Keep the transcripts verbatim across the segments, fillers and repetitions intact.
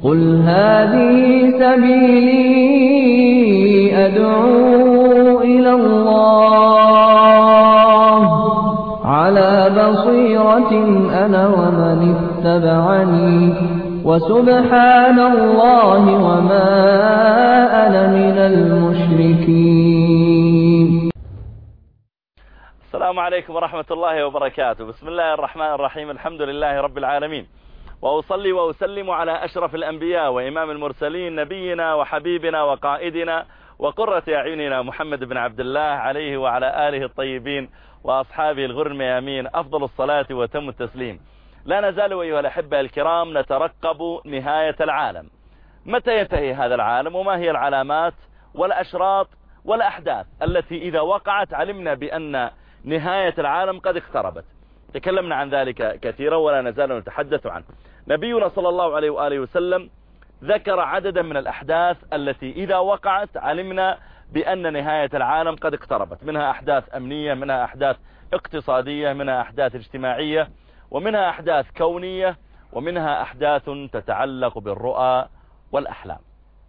قل هذه سبيلي أدعو إلى الله على بصيرة أنا ومن اتبعني وسبحان الله وما أنا من المشركين. السلام عليكم ورحمة الله وبركاته. بسم الله الرحمن الرحيم. الحمد لله رب العالمين، وأصلي وأسلم على أشرف الأنبياء وإمام المرسلين نبينا وحبيبنا وقائدنا وقرة أعيننا محمد بن عبد الله عليه وعلى آله الطيبين وأصحابه الغر الميامين أفضل الصلاة وتم التسليم. لا نزال أيها الأحبة الكرام نترقب نهاية العالم. متى ينتهي هذا العالم وما هي العلامات والأشراط والأحداث التي إذا وقعت علمنا بأن نهاية العالم قد اقتربت؟ تكلمنا عن ذلك كثيرا ولا نزال نتحدث عنه. نبينا صلى الله عليه وآله وسلم ذكر عددا من الأحداث التي إذا وقعت علمنا بأن نهاية العالم قد اقتربت، منها أحداث أمنية، منها أحداث اقتصادية، منها أحداث اجتماعية، ومنها أحداث كونية، ومنها أحداث تتعلق بالرؤى والأحلام.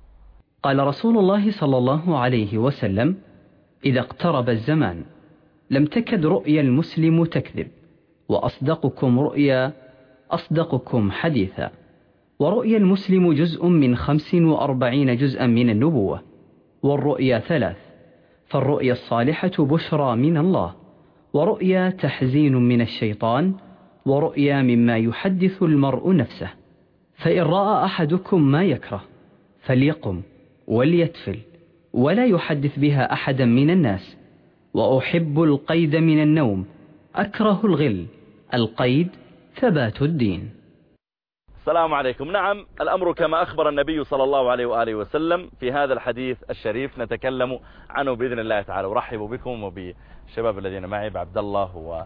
قال رسول الله صلى الله عليه وسلم: إذا اقترب الزمان لم تكد رؤيا المسلم تكذب، وأصدقكم رؤيا أصدقكم حديثا. ورؤيا المسلم جزء من خمس وأربعين جزءا من النبوة، والرؤيا ثلاث: فالرؤيا الصالحة بشرى من الله، ورؤيا تحزين من الشيطان، ورؤيا مما يحدث المرء نفسه. فإن رأى أحدكم ما يكره فليقم وليتفل ولا يحدث بها أحدا من الناس. وأحب القيد من النوم، أكره الغل، القيد ثبات الدين. السلام عليكم. نعم، الأمر كما أخبر النبي صلى الله عليه وآله وسلم في هذا الحديث الشريف نتكلم عنه بإذن الله تعالى. ورحب بكم وبالشباب الذين معي، بعبد الله و...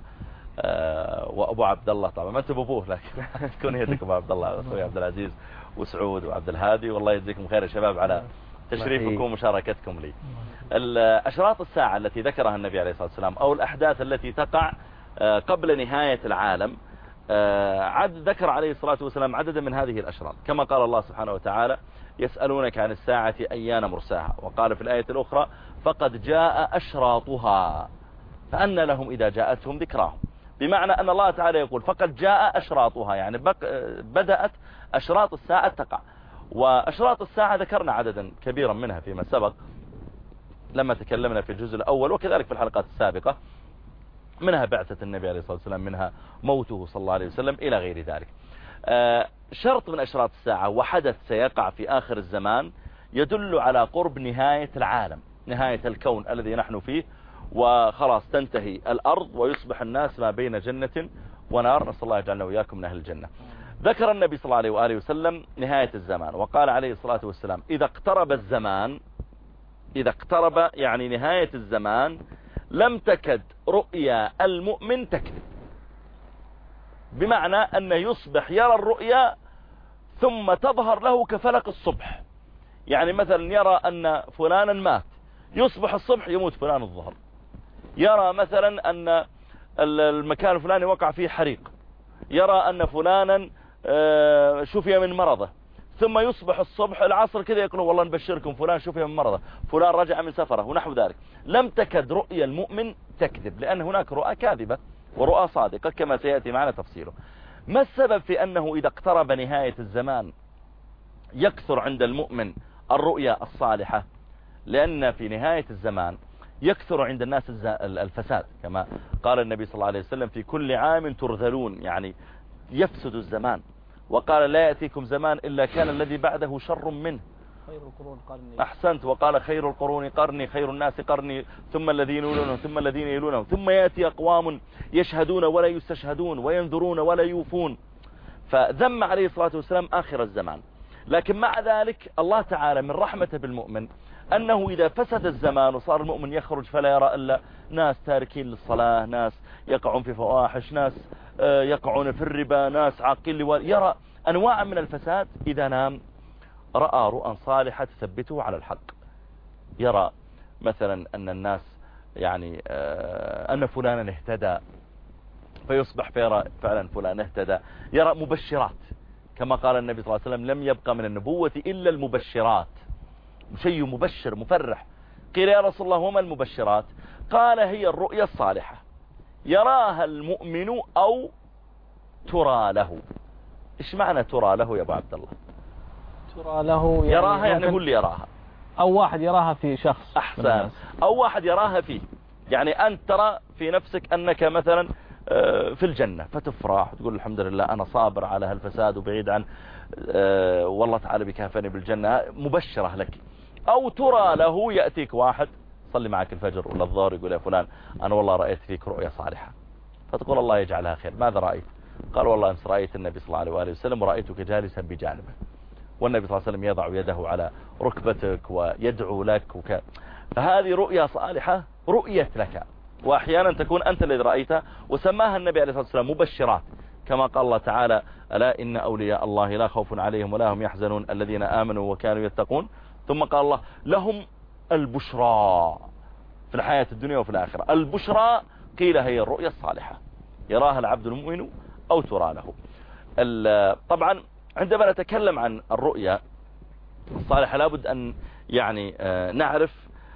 آه وأبو عبد الله. طبعا ما أنت أبوه، لكن تكون يدك أبو عبد الله، أخوي عبد العزيز وسعود وعبد الهادي. والله يجزيكم خير يا شباب على تشريفكم ومشاركتكم لي. أشراط الساعة التي ذكرها النبي عليه الصلاة والسلام أو الأحداث التي تقع قبل نهاية العالم، عد ذكر عليه الصلاة والسلام عددا من هذه الأشراط، كما قال الله سبحانه وتعالى: يسألونك عن الساعة أيان مرساها. وقال في الآية الأخرى: فقد جاء أشراطها فأن لهم إذا جاءتهم ذكراهم. بمعنى أن الله تعالى يقول فقد جاء أشراطها، يعني بدأت أشراط الساعة تقع. وأشراط الساعة ذكرنا عددا كبيرا منها فيما سبق لما تكلمنا في الجزء الأول، وكذلك في الحلقات السابقة، منها بعثة النبي عليه الصلاة والسلام، منها موته صلى الله عليه وسلم، إلى غير ذلك. شرط من أشراط الساعة وحدث سيقع في آخر الزمان يدل على قرب نهاية العالم، نهاية الكون الذي نحن فيه، وخلاص تنتهي الأرض ويصبح الناس ما بين جنة ونار. نسأل الله يجعلنا وإياكم من أهل الجنة. ذكر النبي صلى الله عليه وآله وسلم نهاية الزمان، وقال عليه الصلاة والسلام: إذا اقترب الزمان، إذا اقترب يعني نهاية الزمان، لم تكد رؤيا المؤمن تكذب. بمعنى أنه يصبح يرى الرؤيا ثم تظهر له كفلق الصبح. يعني مثلا يرى أن فلانا مات، يصبح الصبح يموت فلان الظهر. يرى مثلا أن المكان الفلاني وقع فيه حريق، يرى أن فلانا شفي من مرضه، ثم يصبح الصبح العصر كذا يقولون والله نبشركم فلان شفي من مرضه، فلان رجع من سفره، ونحو ذلك. لم تكد رؤيا المؤمن تكذب، لأن هناك رؤى كاذبة ورؤى صادقة كما سيأتي معنا تفصيله. ما السبب في أنه إذا اقترب نهاية الزمان يكثر عند المؤمن الرؤيا الصالحة؟ لأن في نهاية الزمان يكثر عند الناس الفساد، كما قال النبي صلى الله عليه وسلم: في كل عام ترذلون، يعني يفسد الزمان. وقال: لا يأتيكم زمان إلا كان الذي بعده شر منه. خير القرون قرني. أحسنت. وقال: خير القرون قرني، خير الناس قرني، ثم الذين يلونهم، ثم الذين يلونهم، ثم يأتي أقوام يشهدون ولا يستشهدون، وينذرون ولا يوفون. فذم عليه الصلاة والسلام آخر الزمان. لكن مع ذلك الله تعالى من رحمته بالمؤمن أنه إذا فسد الزمان وصار المؤمن يخرج فلا يرى إلا ناس تاركين للصلاة، ناس يقعون في فواحش، ناس يقعون في الربا، ناس عاقين لوالد، يرى أنواع من الفساد. إذا نام رأى رؤى صالحة تثبته على الحق. يرى مثلا أن الناس يعني أن فلانا اهتدى فيصبح فيرى فعلا فلان اهتدى. يرى مبشرات كما قال النبي صلى الله عليه وسلم لم يبقى من النبوة إلا المبشرات، شيء مبشر مفرح. قيل يا رسول الله وما المبشرات؟ قال هي الرؤيا الصالحة يراها المؤمن أو ترى له. إيش معنى ترى له يا أبو عبد الله؟ ترى له يعني يراها يعني قل لي يراها، أو واحد يراها في شخص. أحسن، أو واحد يراها فيه، يعني أنت ترى في نفسك أنك مثلا في الجنة فتفرح وتقول الحمد لله أنا صابر على هالفساد وبعيد عن والله تعالى بكافني بالجنة، مبشرة لك. أو ترى له يأتيك واحد صلي معك الفجر ولا الظهر يقول يا فلان أنا والله رأيت فيك رؤيا صالحة، فتقول الله يجعلها خير، ماذا رأيت؟ قال والله أمس رأيت النبي صلى الله عليه وآله وسلم ورأيتك جالسا بجانبه، والنبي صلى الله عليه وسلم يضع يده على ركبتك ويدعو لك وك... فهذه رؤيا صالحة رؤيت لك، وأحيانا تكون أنت الذي رأيتها، وسماها النبي عليه الصلاة والسلام مبشرات، كما قال الله تعالى ألا إن أولياء الله لا خوف عليهم ولا هم يحزنون الذين آمنوا وكانوا يتقون. ثم قال الله لهم البشرى في الحياة الدنيا وفي الآخرة. البشرى قيل هي الرؤيا الصالحة يراها العبد المؤمن أو ترى له. طبعا عندما نتكلم عن الرؤيا الصالحة لابد أن يعني نعرف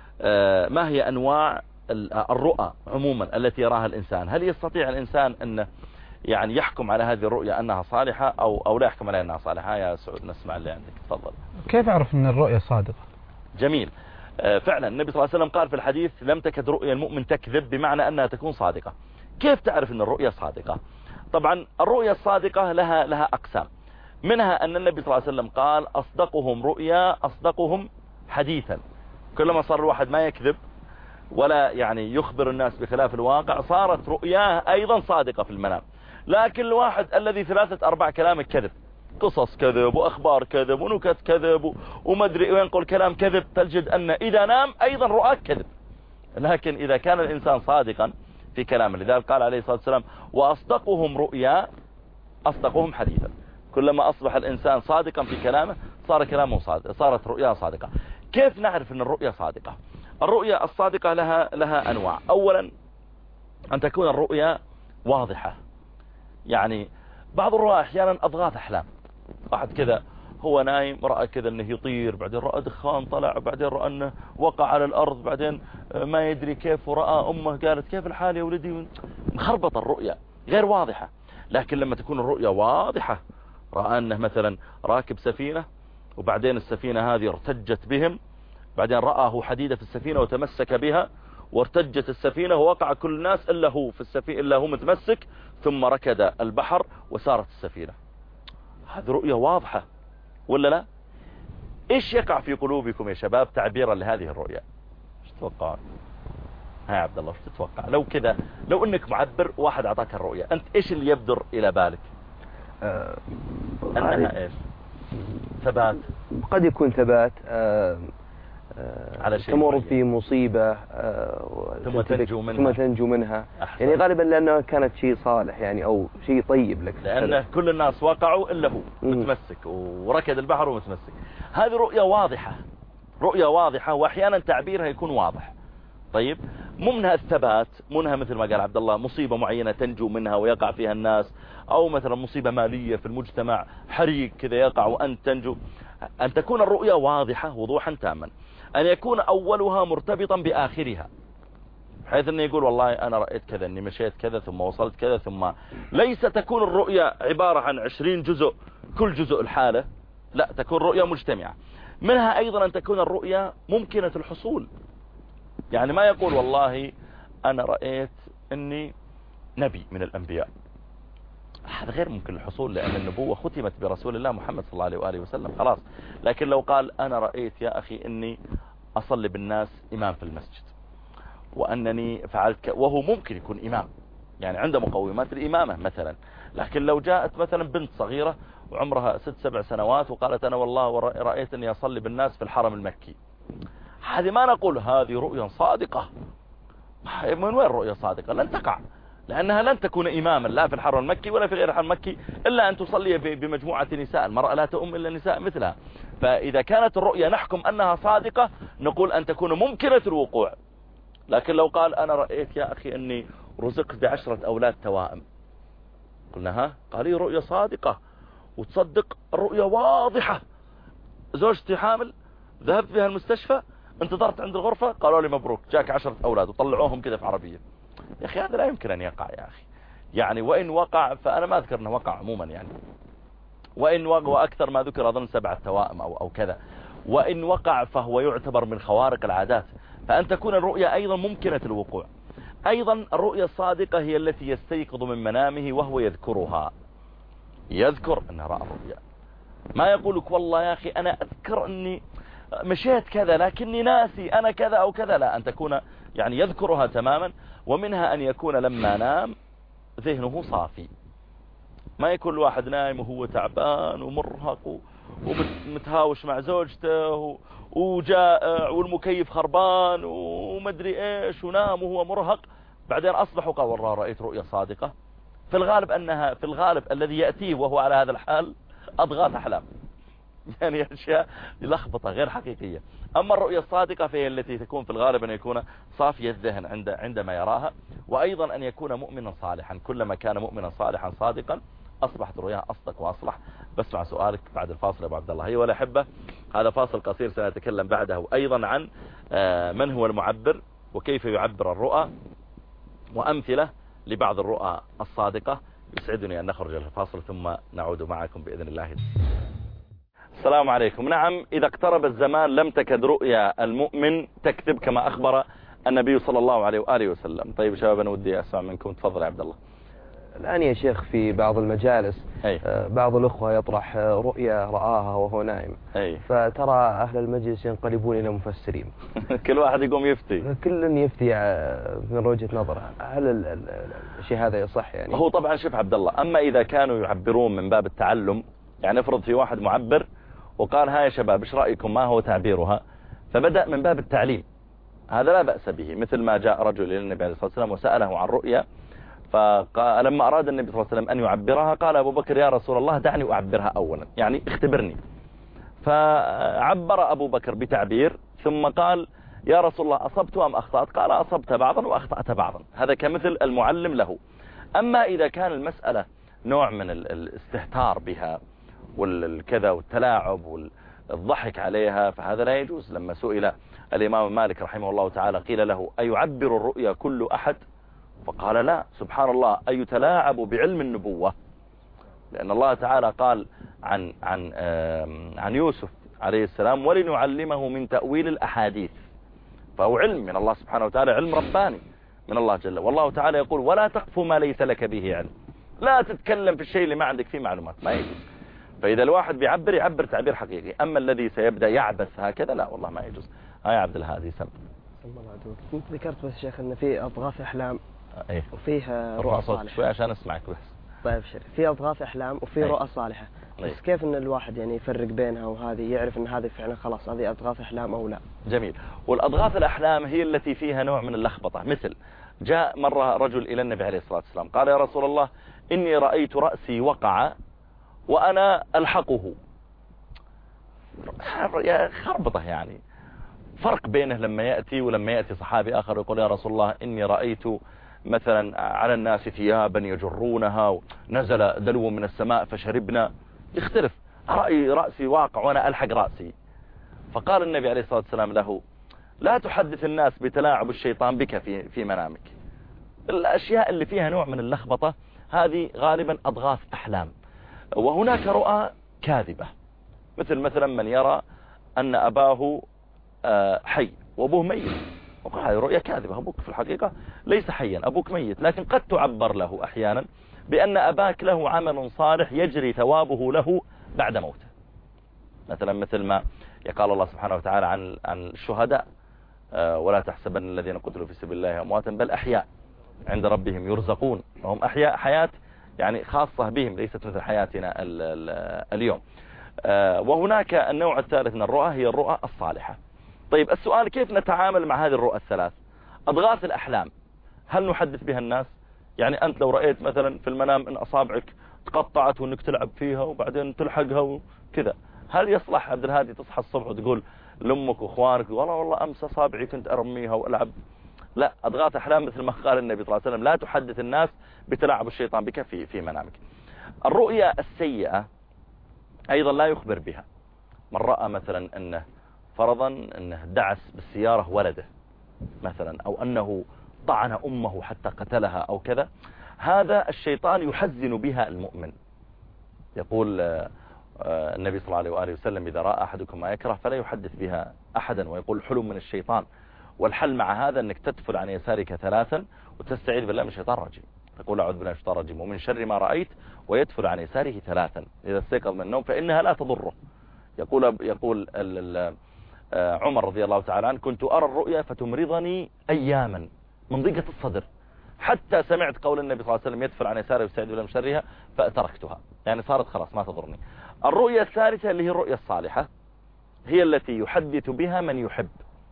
ما هي أنواع الرؤى عموما التي يراها الإنسان. هل يستطيع الإنسان أن يعني يحكم على هذه الرؤيا أنها صالحة أو أو لا يحكم عليها أنها صالحة؟ يا سعود نسمع اللي عندك، تفضل. كيف أعرف أن الرؤيا صادقة؟ جميل. فعلا النبي صلى الله عليه وسلم قال في الحديث لم تكد رؤيا المؤمن تكذب، بمعنى أنها تكون صادقة. كيف تعرف أن الرؤيا صادقة؟ طبعا الرؤيا الصادقة لها لها أقسام، منها أن النبي صلى الله عليه وسلم قال أصدقهم رؤيا أصدقهم حديثا. كلما صار الواحد ما يكذب ولا يعني يخبر الناس بخلاف الواقع صارت رؤياه أيضا صادقة في المنام. لكن الواحد الذي ثلاثة أربع كلام كذب، قصص كذب وأخبار كذب ونكت كذب ومدري وينقل كلام كذب، تجد أن إذا نام أيضا رؤاك كذب. لكن إذا كان الإنسان صادقا في كلامه، لذلك قال عليه الصلاة والسلام وأصدقهم رؤيا أصدقهم حديثا. كلما أصبح الإنسان صادقا في كلامه صار كلامه صادق، صارت رؤيا صادقة. كيف نعرف أن الرؤيا صادقة؟ الرؤيا الصادقة لها لها أنواع. أولا أن تكون الرؤيا واضحة، يعني بعض الرؤى أحيانا أضغاث أحلام، واحد كذا هو نايم رأى كذا أنه يطير، بعدين رأى دخان طلع، بعدين رأى أنه وقع على الأرض، بعدين ما يدري كيف، ورأى أمه قالت كيف الحال يا ولدي، مخربط الرؤيا غير واضحة. لكن لما تكون الرؤيا واضحة، رأى أنه مثلا راكب سفينة وبعدين السفينة هذه ارتجت بهم، بعدين رآه حديدة في السفينة وتمسك بها وارتجت السفينة ووقع كل الناس إلا هو في السفينة إلا هو متمسك، ثم ركض البحر وسارت السفينة. هذه رؤية واضحة ولا لا؟ إيش يقع في قلوبكم يا شباب تعبيرا لهذه الرؤية؟ ايش تتوقع؟ ها يا عبد الله ايش تتوقع لو كذا، لو انك معبر واحد اعطاك الرؤية، انت ايش اللي يبدر الى بالك؟ آه انها ايش؟ ثبات، قد يكون ثبات، آه على شيء تمر معين. في مصيبة آه ثم تنجو منها ثم تنجو منها أحسن. يعني غالبا لأنها كانت شيء صالح يعني أو شيء طيب لك، لأن كل الناس وقعوا إلا هو متمسك وركض البحر ومتمسك. هذه رؤية واضحة، رؤية واضحة وأحيانا تعبيرها يكون واضح. طيب مو منها الثبات، مو منها مثل ما قال عبد الله مصيبة معينة تنجو منها ويقع فيها الناس، أو مثلا مصيبة مالية في المجتمع، حريق كذا يقع وأنت تنجو. أن تكون الرؤية واضحة وضوحا تاما، أن يكون أولها مرتبطا بآخرها، حيث أنه يقول والله أنا رأيت كذا، أني مشيت كذا ثم وصلت كذا، ثم ليس تكون الرؤية عبارة عن عشرين جزء كل جزء الحالة، لا، تكون رؤية مجتمعة. منها أيضا أن تكون الرؤية ممكنة الحصول، يعني ما يقول والله أنا رأيت أني نبي من الأنبياء، هذا غير ممكن الحصول، لأن النبوة ختمت برسول الله محمد صلى الله عليه وآله وسلم خلاص. لكن لو قال أنا رأيت يا أخي أني أصلي بالناس إمام في المسجد، وأنني فعلت ك... وهو ممكن يكون إمام، يعني عنده مقومات الإمامة مثلا. لكن لو جاءت مثلا بنت صغيرة وعمرها ست سبع سنوات وقالت أنا والله رأيت أني أصلي بالناس في الحرم المكي، هذه ما نقول هذه رؤيا صادقة. من وين رؤيا صادقة؟ لن تقع، لأنها لن تكون إماما لا في الحرم المكي ولا في غير الحرم المكي، إلا أن تصلي بمجموعة نساء، المرأة لا تؤم إلا نساء مثلها. فإذا كانت الرؤيا نحكم أنها صادقة نقول أن تكون ممكنة الوقوع. لكن لو قال أنا رأيت يا أخي أني رزقت بعشرة أولاد توائم، قلنا ها، قال لي رؤيا صادقة وتصدق الرؤية واضحة، زوجتي حامل، ذهبت بها المستشفى، انتظرت عند الغرفة قالوا لي مبروك جاك عشرة أولاد، وطلعوهم كذا في عربية. يا أخي هذا لا يمكن أن يقع يا أخي، يعني وإن وقع فأنا ما أذكر أنه وقع عموما، يعني وإن وقع وأكثر ما ذكر أظن سبعة توائم أو, أو كذا، وإن وقع فهو يعتبر من خوارق العادات، فأن تكون الرؤيا أيضا ممكنة الوقوع. أيضا الرؤيا الصادقة هي التي يستيقظ من منامه وهو يذكرها، يذكر أنه رأى الرؤيا، ما يقولك والله يا أخي أنا أذكر أني مشيت كذا لكني ناسي أنا كذا أو كذا، لا، أن تكون يعني يذكرها تماما. ومنها أن يكون لما نام ذهنه صافي، ما يكون الواحد نايم وهو تعبان ومرهق ومتهاوش مع زوجته وجائع والمكيف خربان ومدري ايش ونام وهو مرهق، بعدين أصبح وقال والله رأيت رؤيا صادقة. في الغالب أنها في الغالب الذي يأتيه وهو على هذا الحال أضغاث أحلام، يعني أشياء لخبطة غير حقيقية. أما الرؤيا الصادقة فهي التي تكون في الغالب أن يكون صافي الذهن عند عندما يراها، وأيضا أن يكون مؤمنا صالحا، كلما كان مؤمنا صالحا صادقا أصبحت رؤياه أصدق وأصلح. بسمع سؤالك بعد الفاصل يا أبو عبد الله. أيها الأحبة، هذا فاصل قصير سنتكلم بعده أيضا عن من هو المعبر وكيف يعبر الرؤى وأمثلة لبعض الرؤى الصادقة. يسعدني أن نخرج الفاصل ثم نعود معكم بإذن الله. السلام عليكم. نعم، إذا اقترب الزمان لم تكد رؤيا المؤمن تكذب كما أخبر النبي صلى الله عليه وآله وسلم. طيب شباب، أنا ودي أسمع منكم، تفضل يا عبد الله. الآن يا شيخ في بعض المجالس أي. بعض الأخوة يطرح رؤيا رآها وهو نائم، أي. فترى أهل المجلس ينقلبون إلى مفسرين كل واحد يقوم يفتي، كل يفتي من وجهة نظره. هل الشيء هذا يصح؟ يعني هو طبعا شوف عبد الله، أما إذا كانوا يعبرون من باب التعلم، يعني افرض في واحد معبر وقال ها يا شباب ايش رأيكم ما هو تعبيرها، فبدأ من باب التعليم، هذا لا بأس به. مثل ما جاء رجل إلى النبي عليه الصلاة والسلام وسأله عن رؤيا، فلما أراد النبي صلى الله عليه وسلم أن يعبرها قال أبو بكر يا رسول الله دعني أعبرها أولا، يعني اختبرني. فعبر أبو بكر بتعبير ثم قال يا رسول الله أصبت أم أخطأت؟ قال أصبت بعضا وأخطأت بعضا. هذا كمثل المعلم له. أما إذا كان المسألة نوع من الاستهتار بها والكذا والتلاعب والضحك عليها فهذا لا يجوز. لما سئل الإمام مالك رحمه الله تعالى قيل له أيعبر الرؤيا كل أحد؟ فقال لا، سبحان الله، أيتلاعب بعلم النبوة؟ لأن الله تعالى قال عن عن عن يوسف عليه السلام ولنعلمه من تأويل الأحاديث، فهو علم من الله سبحانه وتعالى، علم رباني من الله جل. والله تعالى يقول ولا تقف ما ليس لك به علم، لا تتكلم في الشيء اللي ما عندك فيه معلومات، ما يجوز. فإذا الواحد بيعبر يعبر تعبير حقيقي. أما الذي سيبدأ يعبث هكذا لا والله ما يجوز. ها يا عبد الهادي سم. كنت ذكرت بس شيخ ان في اضغاث احلام ايه وفيها رؤى صالحه شوي عشان اسمعك بس. طيب شيخ، في اضغاث احلام وفي أيه. رؤى صالحه، بس أيه. كيف ان الواحد يعني يفرق بينها وهذه، يعرف ان هذه فعلا خلاص هذه اضغاث احلام او لا؟ جميل. والاضغاث الاحلام هي التي فيها نوع من اللخبطه. مثل جاء مره رجل الى النبي عليه الصلاه والسلام قال يا رسول الله اني رايت راسي وقع وانا الحقه. يا خربطه، يعني فرق بينه لما يأتي ولما يأتي صحابي آخر يقول يا رسول الله إني رأيت مثلا على الناس ثيابا يجرونها ونزل دلو من السماء فشربنا، يختلف. رأي رأسي واقع وأنا ألحق رأسي. فقال النبي عليه الصلاة والسلام له لا تحدث الناس بتلاعب الشيطان بك في في منامك. الأشياء اللي فيها نوع من اللخبطة هذه غالبا أضغاث أحلام. وهناك رؤى كاذبة، مثل مثلا من يرى أن أباه حي وأبوه ميت، وقال هذه رؤيا كاذبة، أبوك في الحقيقة ليس حيا، أبوك ميت. لكن قد تعبر له أحيانا بأن أباك له عمل صالح يجري ثوابه له بعد موته. مثلا مثل ما يقال الله سبحانه وتعالى عن عن الشهداء ولا تحسبن الذين قتلوا في سبيل الله أمواتا بل أحياء عند ربهم يرزقون. وهم أحياء، حياة يعني خاصة بهم، ليست مثل حياتنا اليوم. وهناك النوع الثالث من الرؤى هي الرؤى الصالحة. طيب السؤال كيف نتعامل مع هذه الرؤى الثلاث؟ أضغاث الأحلام هل نحدث بها الناس؟ يعني أنت لو رأيت مثلا في المنام أن أصابعك تقطعت وأنك تلعب فيها وبعدين تلحقها وكذا، هل يصلح عبد الهادي تصحى الصبح وتقول لأمك وإخوانك والله والله أمس أصابعي كنت أرميها وألعب؟ لا، أضغاث أحلام مثل ما قال النبي صلى الله عليه وسلم لا تحدث الناس بتلاعب الشيطان بك في في منامك. الرؤيا السيئة أيضا لا يخبر بها. من رأى مثلا أنه فرضا أنه دعس بالسيارة ولده مثلا، أو أنه طعن أمه حتى قتلها أو كذا، هذا الشيطان يحزن بها المؤمن. يقول النبي صلى الله عليه وآله وسلم: إذا رأى أحدكم ما يكره فلا يحدث بها أحدا. ويقول حلم من الشيطان. والحل مع هذا أنك تدفل عن يسارك ثلاثا وتستعيذ بالله من الشيطان الرجيم. تقول: أعوذ بالله من الشيطان الرجيم ومن شر ما رأيت، ويدفل عن يساره ثلاثا إذا استيقظ من النوم فإنها لا تضره. يقول يقول عمر رضي الله تعالى عنه: كنت أرى الرؤيا فتمرضني أياما من ضيقة الصدر، حتى سمعت قول النبي صلى الله عليه وسلم: يدفل عن يساره ويستعيذ بالله من شرها، فتركتها. يعني صارت خلاص ما تضرني. الرؤيا الثالثة اللي هي الرؤيا الصالحة، هي التي يحدث بها من يحب.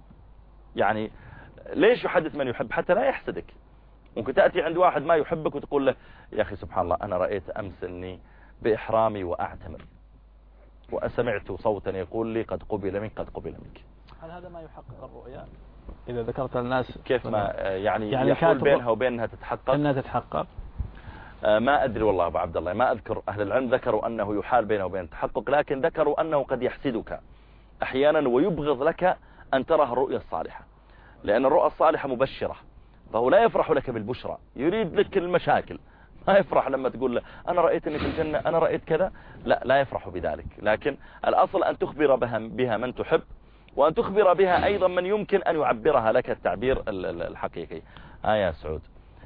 يعني ليش يحدث من يحب؟ حتى لا يحسدك. ممكن تأتي عند واحد ما يحبك وتقول له: يا أخي سبحان الله، أنا رأيت أمس أني بإحرامي وأعتمر، وأسمعت صوتا يقول لي قد قبل منك قد قبل منك. هل هذا ما يحقق الرؤيا إذا ذكرت الناس؟ كيف ما يعني, يعني يحول بينها وبينها تتحقق؟ أنها تتحقق. ما أدري والله أبو عبد الله، ما أذكر. أهل العلم ذكروا أنه يحال بينه وبين التحقق، لكن ذكروا أنه قد يحسدك أحيانا ويبغض لك أن ترى الرؤيا الصالحة، لأن الرؤيا الصالحة مبشرة، فهو لا يفرح لك بالبشرى، يريد لك المشاكل. ما يفرح لما تقول له: أنا رأيت أني في الجنة، أنا رأيت كذا. لا لا يفرح بذلك. لكن الأصل أن تخبر بها, بها من تحب، وأن تخبر بها أيضا من يمكن أن يعبرها لك التعبير الحقيقي. ها يا سعود.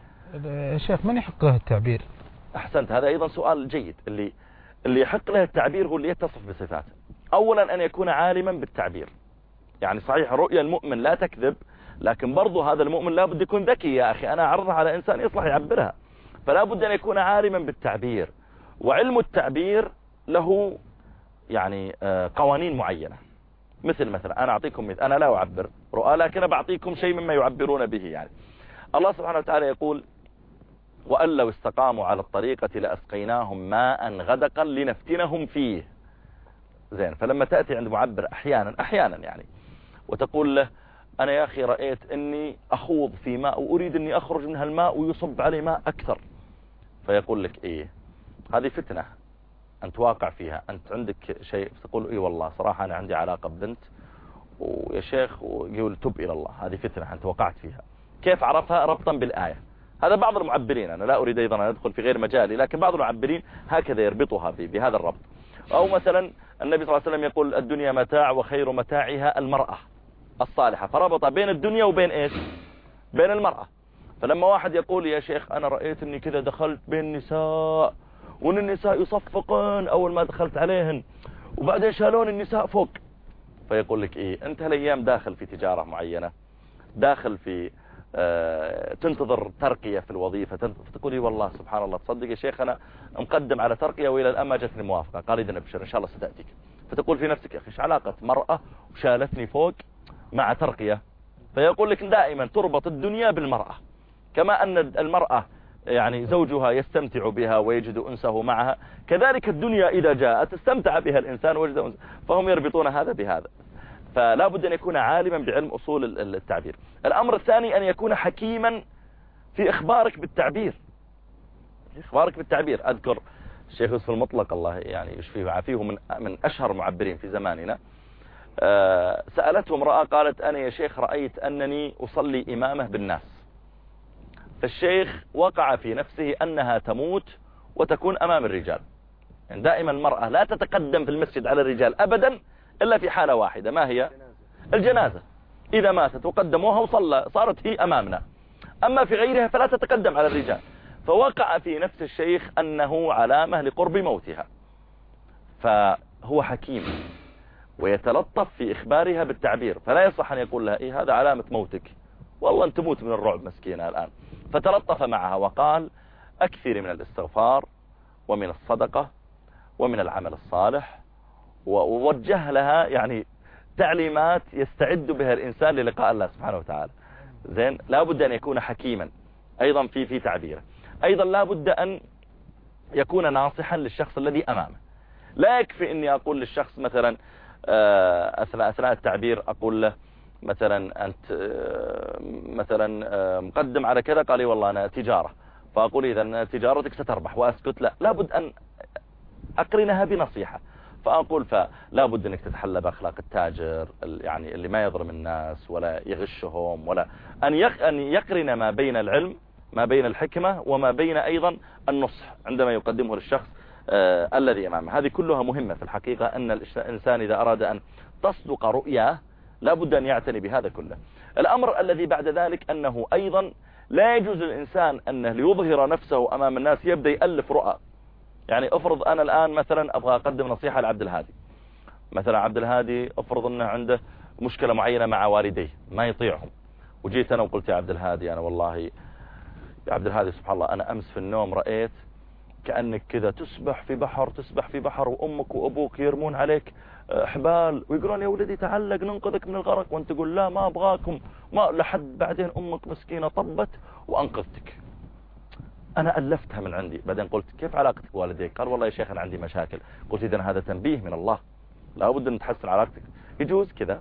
شيخ، من يحق له التعبير؟ أحسنت، هذا أيضا سؤال جيد. اللي اللي يحق له التعبير هو اللي يتصف بصفاته. أولا أن يكون عالما بالتعبير. يعني صحيح رؤيا المؤمن لا تكذب، لكن برضو هذا المؤمن لا بد يكون ذكي. يا أخي أنا أعرضها على إنسان يصلح يعبرها، فلا بد أن يكون عالما بالتعبير. وعلم التعبير له يعني قوانين معينة. مثل مثلا أنا أعطيكم مثل، أنا لا أعبر رؤى، لكن بعطيكم شيء مما يعبرون به. يعني الله سبحانه وتعالى يقول: وأن لو استقاموا على الطريقة لأسقيناهم ماء غدقا لنفتنهم فيه. زين، فلما تأتي عند معبر أحيانا أحيانا يعني وتقول له: أنا يا أخي رأيت أني أخوض في ماء وأريد أني أخرج من هالماء ويصب علي ماء أكثر، فيقول لك: إيه هذه فتنة أنت واقع فيها، أنت عندك شيء. تقول: إيه والله صراحة أنا عندي علاقة ببنت ويا شيخ، ويقول: تب إلى الله، هذه فتنة أنت وقعت فيها. كيف عرفها؟ ربطا بالآية. هذا بعض المعبرين، أنا لا أريد أيضا أن أدخل في غير مجالي، لكن بعض المعبرين هكذا يربطها بهذا الربط. أو مثلا النبي صلى الله عليه وسلم يقول: الدنيا متاع وخير متاعها المرأة الصالحة، فربط بين الدنيا وبين إيش؟ بين المرأة. فلما واحد يقول: يا شيخ أنا رأيت أني كذا دخلت بين النساء، وأن النساء يصفقن أول ما دخلت عليهن، وبعدين شالون النساء فوق، فيقول لك: إيه أنت هالأيام داخل في تجارة معينة، داخل في آه تنتظر ترقية في الوظيفة، فتقول: لي والله سبحان الله تصدق يا شيخ أنا مقدم على ترقية وإلى الآن ما جتني موافقة. قال: إذا نبشر إن شاء الله ستأتيك. فتقول في نفسك: يا أخي إيش علاقة مرأة وشالتني فوق مع ترقية؟ فيقول لك: دائما تربط الدنيا بالمرأة، كما أن المرأة يعني زوجها يستمتع بها ويجد أنسه معها، كذلك الدنيا إذا جاءت استمتع بها الإنسان وجد أنسه، فهم يربطون هذا بهذا. فلا بد أن يكون عالما بعلم أصول التعبير. الأمر الثاني أن يكون حكيما في إخبارك بالتعبير. إخبارك بالتعبير. أذكر الشيخ يوسف المطلق الله يعني يشفيه ويعافيه، من من أشهر المعبرين في زماننا، سألته امرأة قالت: أنا يا شيخ رأيت أنني أصلي إمامة بالناس. فالشيخ وقع في نفسه أنها تموت وتكون أمام الرجال. يعني دائما المرأة لا تتقدم في المسجد على الرجال أبدا إلا في حالة واحدة، ما هي؟ الجنازة. إذا ماتت وقدموها وصلى صارت هي أمامنا، أما في غيرها فلا تتقدم على الرجال. فوقع في نفس الشيخ أنه علامة لقرب موتها، فهو حكيم ويتلطف في إخبارها بالتعبير، فلا يصح أن يقول لها: إيه هذا علامة موتك، والله أن تموت من الرعب مسكينة الآن. فتلطف معها وقال: أكثر من الاستغفار ومن الصدقة ومن العمل الصالح، ووجه لها يعني تعليمات يستعد بها الإنسان للقاء الله سبحانه وتعالى. زين، لا بد أن يكون حكيما أيضا في في تعبيره. أيضا لا بد أن يكون ناصحا للشخص الذي أمامه. لا يكفي أني أقول للشخص مثلا أثناء أثناء التعبير أقول له مثلا: أنت مثلا مقدم على كذا، قال لي: والله أنا تجارة، فأقول: إذا تجارتك ستربح، وأسكت. لا، لابد أن أقرنها بنصيحة. فأقول فلا بد أنك تتحلى بأخلاق التاجر، يعني اللي ما يظلم الناس ولا يغشهم، ولا أن أن يقرن ما بين العلم، ما بين الحكمة، وما بين أيضا النصح عندما يقدمه للشخص آه الذي أمامه. هذه كلها مهمة في الحقيقة، أن الإنسان إذا أراد أن تصدق رؤياه لا بد أن يعتني بهذا كله. الأمر الذي بعد ذلك أنه أيضا لا يجوز للإنسان أنه ليظهر نفسه أمام الناس يبدأ يألف رؤى. يعني أفرض أنا الآن مثلا أبغى أقدم نصيحة لعبد الهادي، مثلا عبد الهادي أفرض أنه عنده مشكلة معينة مع والديه ما يطيعهم، وجيت أنا وقلت يا عبد الهادي أنا والله يا عبد الهادي سبحان الله أنا أمس في النوم رأيت كأنك كذا تسبح في بحر تسبح في بحر وأمك وأبوك يرمون عليك حبال ويقولون يا ولدي تعلق ننقذك من الغرق، وانت تقول لا ما أبغاكم، ما لحد بعدين أمك مسكينة طبت وأنقذتك. أنا ألفتها من عندي، بعدين قلت كيف علاقتك بوالديك؟ قال والله يا شيخ أنا عندي مشاكل. قلت إذن هذا تنبيه من الله، لا بد أن تحسن علاقتك. يجوز كذا؟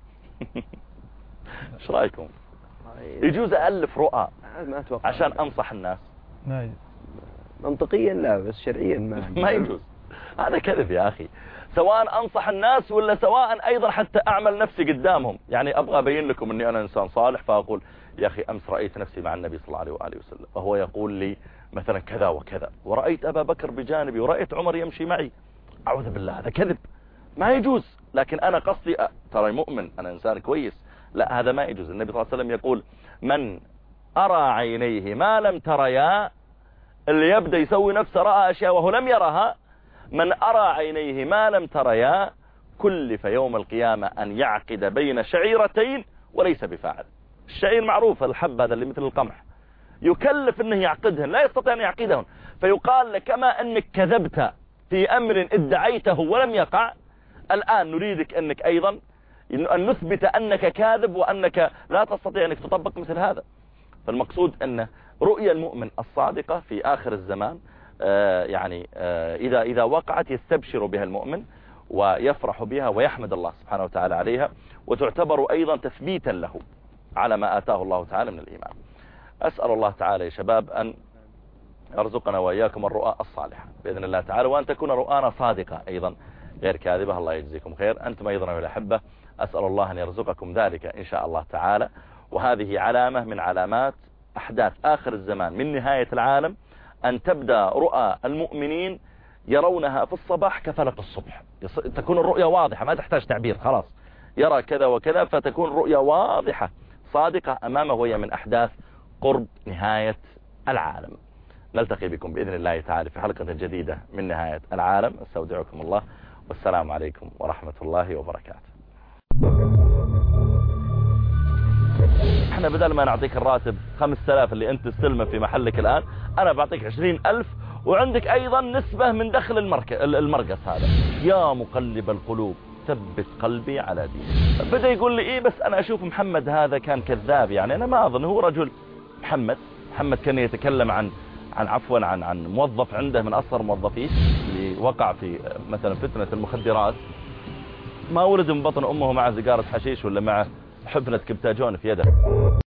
ايش رأيكم؟ يجوز ألف رؤى عشان أنصح الناس؟ منطقيا لا، بس شرعيا ما ما يجوز. هذا كذب يا أخي، سواء أنصح الناس ولا سواء أيضا حتى أعمل نفسي قدامهم. يعني أبغى أبين لكم أني أنا إنسان صالح، فأقول يا أخي أمس رأيت نفسي مع النبي صلى الله عليه وآله وسلم وهو يقول لي مثلا كذا وكذا، ورأيت أبا بكر بجانبي، ورأيت عمر يمشي معي. أعوذ بالله، هذا كذب ما يجوز. لكن أنا قصدي ترى مؤمن، أنا إنسان كويس، لا هذا ما يجوز. النبي صلى الله عليه وسلم يقول من أرى عينيه ما لم تريا، اللي يبدأ يسوي نفسه رأى أشياء وهو لم يرها، من أرى عينيه ما لم تريا كلف يوم القيامة أن يعقد بين شعيرتين وليس بفاعل. الشعير معروف، الحب هذا اللي مثل القمح، يكلف أنه يعقدهن، لا يستطيع أن يعقدهن، فيقال لك كما أنك كذبت في أمر ادعيته ولم يقع، الآن نريدك أنك أيضا أن نثبت أنك كاذب وأنك لا تستطيع أنك تطبق مثل هذا. فالمقصود أن رؤيا المؤمن الصادقة في آخر الزمان آه يعني آه إذا إذا وقعت يستبشر بها المؤمن ويفرح بها ويحمد الله سبحانه وتعالى عليها، وتعتبر أيضا تثبيتا له على ما آتاه الله تعالى من الإيمان. أسأل الله تعالى يا شباب أن يرزقنا وإياكم الرؤى الصالحة بإذن الله تعالى، وأن تكون رؤانا صادقة أيضا غير كاذبة. الله يجزيكم خير. أنتم أيضا يا الأحبة أسأل الله أن يرزقكم ذلك إن شاء الله تعالى. وهذه علامة من علامات أحداث آخر الزمان من نهاية العالم، أن تبدأ رؤى المؤمنين يرونها في الصباح كفلق الصبح، تكون الرؤيا واضحة ما تحتاج تعبير، خلاص يرى كذا وكذا، فتكون رؤيا واضحة صادقة أمامه، وهي من أحداث قرب نهاية العالم. نلتقي بكم بإذن الله تعالى في حلقة جديدة من نهاية العالم. استودعكم الله والسلام عليكم ورحمة الله وبركاته. احنا بدل ما نعطيك الراتب خمسة آلاف اللي انت تستلمه في محلك الآن، انا بعطيك عشرين ألف، وعندك ايضا نسبة من دخل المرقص هذا. يا مقلب القلوب ثبت قلبي على دينك. بدأ يقول لي ايه بس انا اشوف محمد هذا كان كذاب، يعني انا ما اظن هو رجل. محمد محمد كان يتكلم عن عن عفوا عن عن موظف عنده من اصغر موظفيه اللي وقع في مثلا فتنة المخدرات، ما ولد من بطن امه مع سيجارة حشيش ولا مع حفنة كبتاجون في يده.